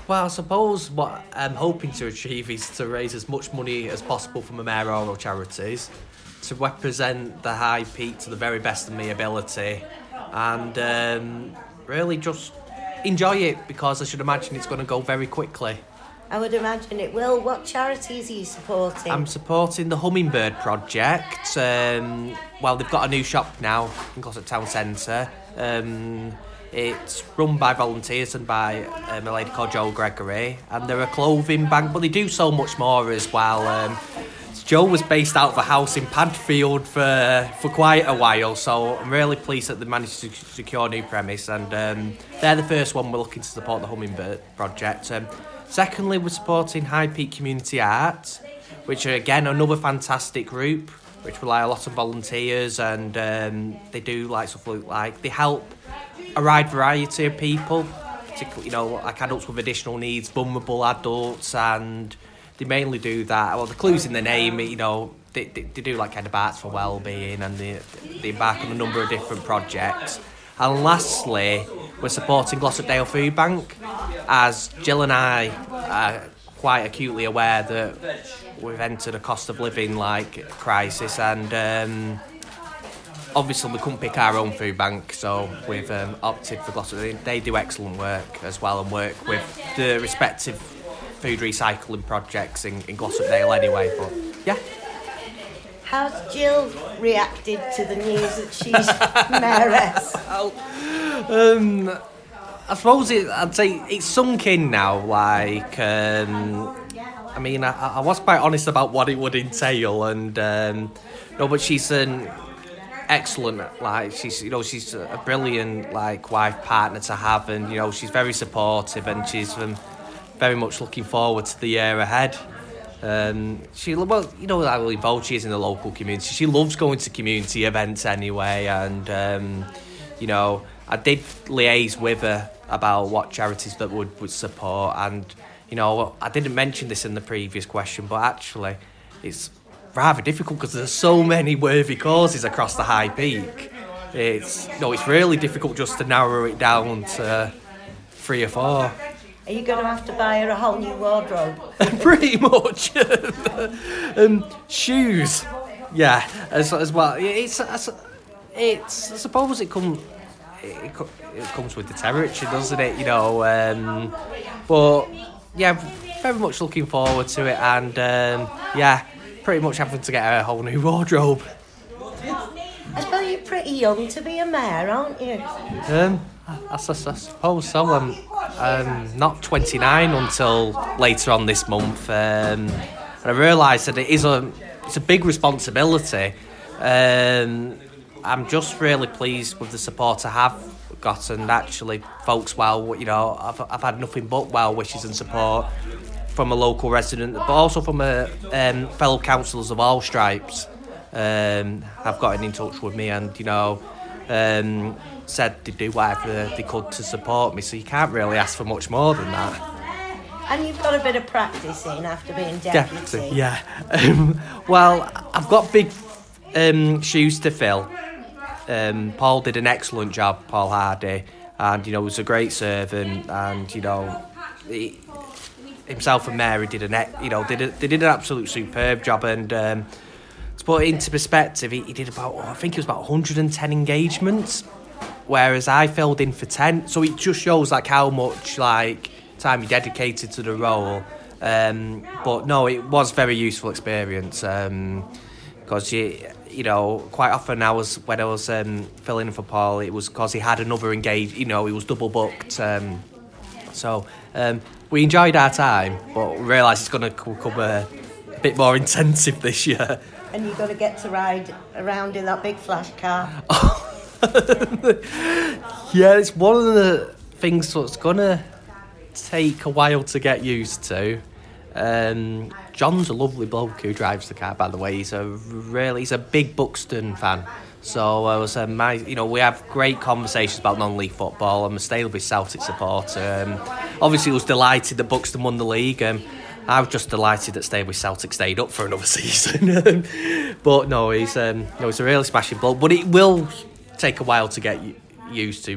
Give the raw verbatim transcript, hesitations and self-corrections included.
Well, I suppose what I'm hoping to achieve is to raise as much money as possible for my mayoral charities, to represent the High Peak to the very best of my ability, and um, really just enjoy it, because I should imagine it's going to go very quickly. I would imagine it will. What charities are you supporting? I'm supporting the Hummingbird Project. Um, well, they've got a new shop now in Glossop Town Centre. Um, it's run by volunteers and by um, a lady called Jo Gregory, and they're a clothing bank, but they do so much more as well. Um, Jo was based out of a house in Padfield for for quite a while, so I'm really pleased that they managed to secure a new premise, and um, they're the first one we're looking to support, the Hummingbird Project. Um, secondly, we're supporting High Peak Community Art, which are again another fantastic group, which rely a lot on volunteers, and um, they do like stuff like they help a wide variety of people, particularly, you know, like adults with additional needs, vulnerable adults, and they mainly do that. Well, the clue's in the name, you know, they, they, they do like kind of arts for well-being, and they, they embark on a number of different projects. And lastly, we're supporting Glossopdale Food Bank, as Jill and I are quite acutely aware that we've entered a cost of living like crisis, and um, obviously we couldn't pick our own food bank, so we've um, opted for Glossop. They, they do excellent work as well, and work with the respective food recycling projects in, in Glossopdale anyway, but yeah. How's Jill reacted to the news that she's mayoress? um, I suppose it, I'd say it's sunk in now, like, um, I mean, I, I was quite honest about what it would entail, and um, no, but she's an excellent, like, she's, you know, she's a brilliant, like, wife partner to have, and, you know, she's very supportive, and she's um, very much looking forward to the year ahead. Um, she, well, you know how involved she is in the local community. She loves going to community events anyway, and um, you know, I did liaise with her about what charities that would, would support, and you know, I didn't mention this in the previous question, but actually, it's rather difficult because there's so many worthy causes across the High Peak. It's no, it's really difficult just to narrow it down to three or four. Are you going to have to buy her a whole new wardrobe? Pretty much. um, shoes, yeah, as, as well. It's, it's, it's. I suppose it comes. It, it comes with the territory, doesn't it? You know. Um, but yeah, very much looking forward to it, and um, yeah, pretty much having to get her a whole new wardrobe. I suppose you're pretty young to be a mayor, aren't you? Um, I, I, I suppose so. I'm, I'm not twenty-nine until later on this month, um, and I realised that it is a it's a big responsibility. Um, I'm just really pleased with the support I have gotten. Actually, folks, well, you know, I've I've had nothing but well wishes and support from a local resident, but also from a um, fellow councillors of all stripes. Um, have gotten in touch with me, and you know, um, said they'd do whatever they could to support me. So you can't really ask for much more than that. And you've got a bit of practice in after being deputy. Deputy, yeah. Um, well, I've got big um, shoes to fill. Um, Paul did an excellent job, Paul Hardy, and you know, was a great servant, and you know, he, himself and Mary did an, you know, did a, they did an absolute superb job, and. Um, To put it into perspective, he, he did about, I think it was about one hundred ten engagements, whereas I filled in for ten. So it just shows like how much like time he dedicated to the role. Um, but no, it was very useful experience, because um, you you know, quite often I was when I was um, filling in for Paul, it was because he had another engage. You know, he was double booked. Um, so um, we enjoyed our time, but realised it's going to become a bit more intensive this year. And you're going to get to ride around in that big flash car. Yeah, it's one of the things that's going to take a while to get used to. Um, John's a lovely bloke who drives the car, by the way. He's a really, he's a big Buxton fan. So I was, um, my, you know, we have great conversations about non-league football. I'm a Staleby Celtic supporter. Um, obviously, I was delighted that Buxton won the league. Um, I was just delighted that Staleby Celtic stayed up for another season. But no, he's um, no, he's a really smashing bloke. But it will take a while to get used to.